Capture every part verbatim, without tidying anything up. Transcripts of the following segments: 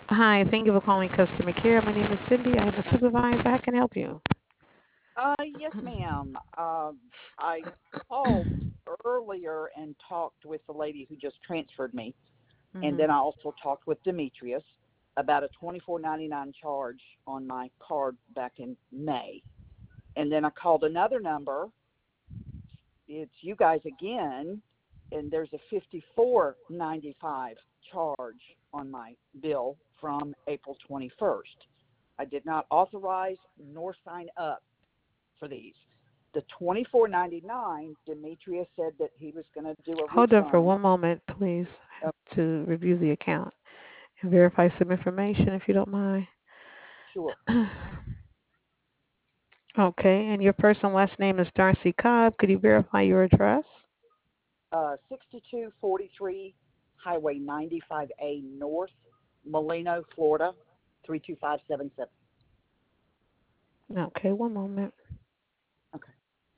Hi, thank you for calling customer care. My name is Cindy. I am a supervisor. How can I help you? Uh, yes, ma'am. Um, I called earlier and talked with the lady who just transferred me, and hmm then I also talked with Demetrius about a twenty-four ninety-nine charge on my card back in May. And then I called another number. It's you guys again, and there's a fifty-four ninety-five charge on my bill from April twenty-first. I did not authorize nor sign up for these. The twenty-four ninety-nine, Demetrius said that he was going to do a Hold on for refund. one moment, please. I Uh, have to review the account and verify some information if you don't mind. sure. Okay, and your first and last name is Darcy Cobb. Could you verify your address? Uh, sixty-two forty-three Highway ninety-five A North, Molino, Florida, three two five seven seven. Okay, one moment. Okay.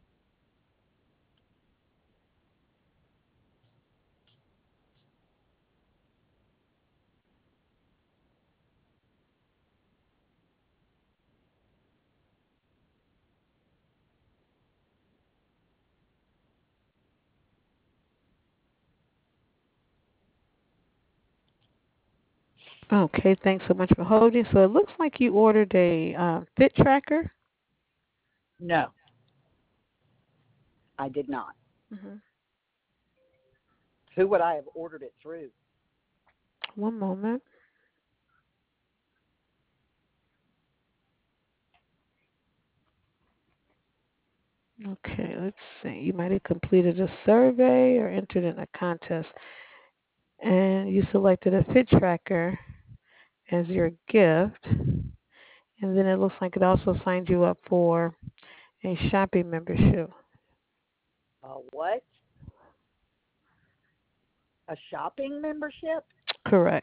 Okay, thanks so much for holding. So it looks like you ordered a uh, fit tracker. No, I did not. hmm Who would I have ordered it through? One moment. Okay, let's see. You might have completed a survey or entered in a contest, and you selected a fit tracker as your gift. And then it looks like it also signed you up for a shopping membership. Uh, what? A shopping membership? Correct.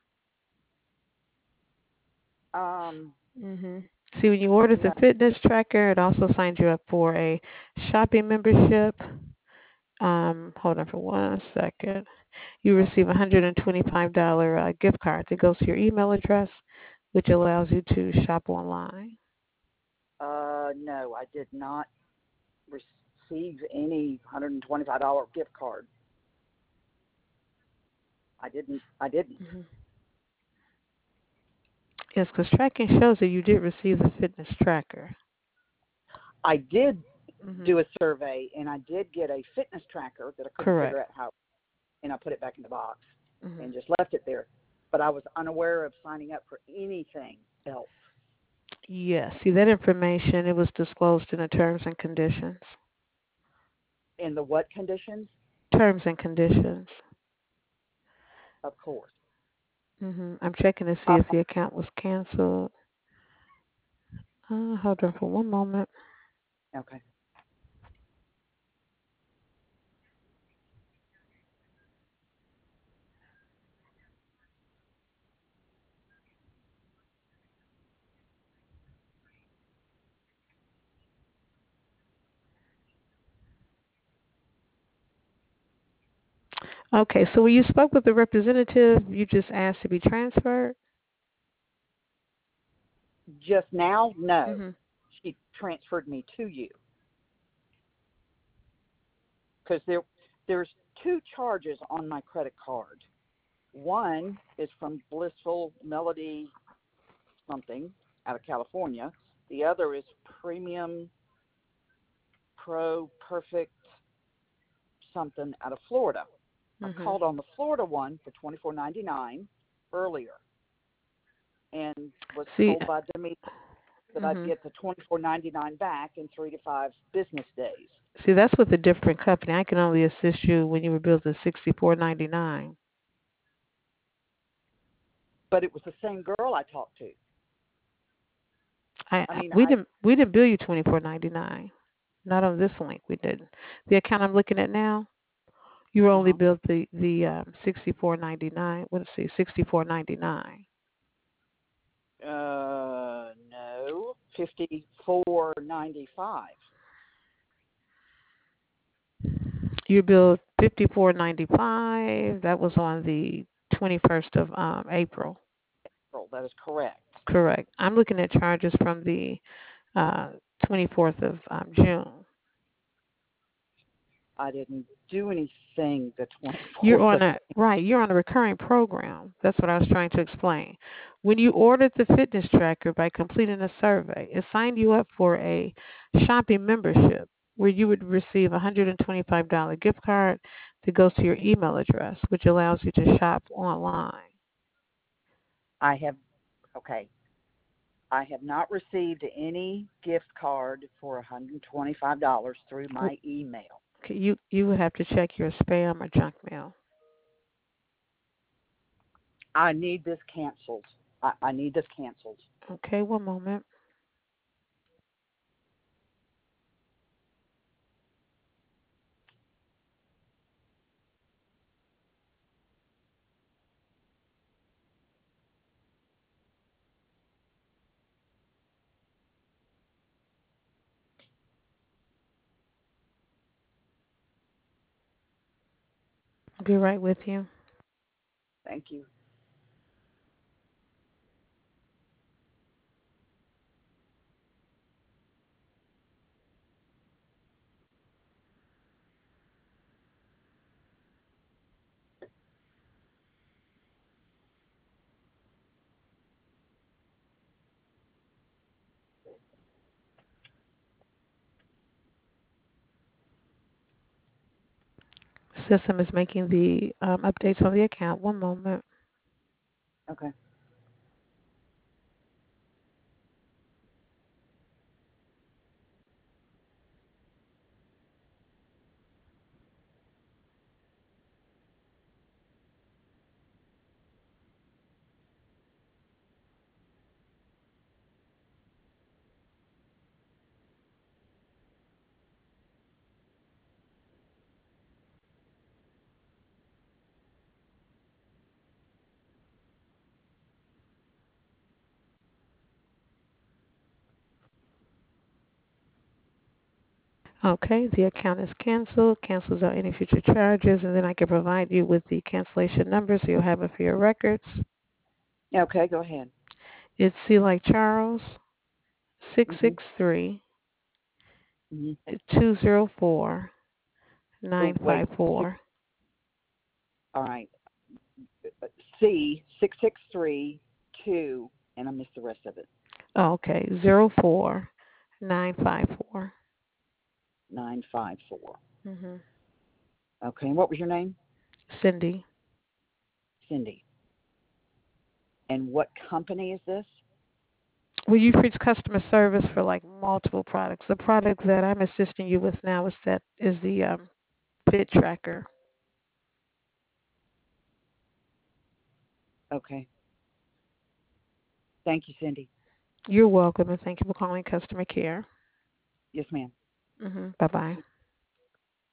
Um, hmm See, when you ordered the no. fitness tracker, it also signed you up for a shopping membership. Um, hold on for one second. You receive a one hundred twenty-five dollars uh, gift card that goes to your email address, which allows you to shop online. Uh, no, I did not receive any one hundred twenty-five dollars gift card. I didn't. I didn't. hmm Yes, because tracking shows that you did receive the fitness tracker. I did hmm do a survey, and I did get a fitness tracker that I couldn't Correct. figure out how, and I put it back in the box hmm and just left it there. But I was unaware of signing up for anything else. Yes. See, that information, it was disclosed in the terms and conditions. In the what conditions? Terms and conditions. Of course. hmm I'm checking to see Uh, if the account was canceled. Uh, hold on for one moment. okay. Okay, so when you spoke with the representative, you just asked to be transferred? Just now, no. hmm She transferred me to you because there, there's two charges on my credit card. One is from Blissful Melody something out of California. The other is Premium Pro Perfect something out of Florida. I hmm called on the Florida one for twenty four ninety nine earlier and was See, told by Demetrius that I'd hmm get the twenty four ninety nine back in three to five business days. see, that's with a different company. I can only assist you when you were billed at sixty-four ninety-nine. But it was the same girl I talked to. I I I- mean, we I didn't we didn't bill you twenty-four ninety-nine. Not on this link. We didn't. The account I'm looking at now, you were uh only huh. billed the the um, sixty-four ninety-nine. Let's see, sixty-four ninety-nine. Uh, no, fifty four ninety five. You billed fifty-four ninety-five. That was on the twenty-first of um, April. email. That is correct. Correct. I'm looking at charges from the uh, twenty-fourth of um, June. I didn't do anything the You're twenty-fourth on of. a right. You're on a recurring program. That's what I was trying to explain. When you ordered the fitness tracker by completing a survey, it signed you up for a shopping membership where you would receive a one hundred twenty-five dollars gift card that goes to your email address, which allows you to shop online. I have, okay, I have not received any gift card for one hundred twenty-five dollars through my email. Okay, you you would have to check your spam or junk mail. I need this canceled. I, I need this canceled. Okay, one moment. I'll be right with you. Thank you. System is making the um, updates on the account. One moment. Okay. Okay, the account is canceled. Cancels out any future charges, and then I can provide you with the cancellation number so you'll have it for your records. Okay, go ahead. It's C like Charles, Mhm. six six three, Mhm. two zero four, Oh, nine wait. five four. All right. C six six three two, and I missed the rest of it. Oh, okay, zero four nine five four. Nine five four. Mm-hmm. Okay. And what was your name? Cindy. Cindy. And what company is this? Well, you've reached customer service for like multiple products. The product that I'm assisting you with now is that is the um, Fit Tracker. Okay. Thank you, Cindy. You're welcome, and thank you for calling customer care. Yes, ma'am. Mm-hmm. Bye bye.